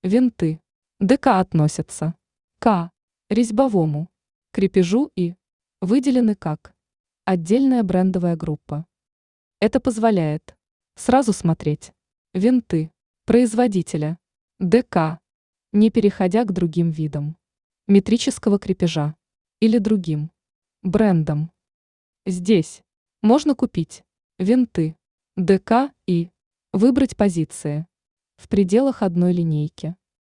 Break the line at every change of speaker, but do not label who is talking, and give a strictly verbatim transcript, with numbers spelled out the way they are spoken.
Винты. ДК относятся к резьбовому крепежу и выделены как отдельная брендовая группа. Это позволяет сразу смотреть винты производителя ДК, не переходя к другим видам метрического крепежа или другим брендам. Здесь можно купить винты ДК и выбрать позиции в пределах одной линейки.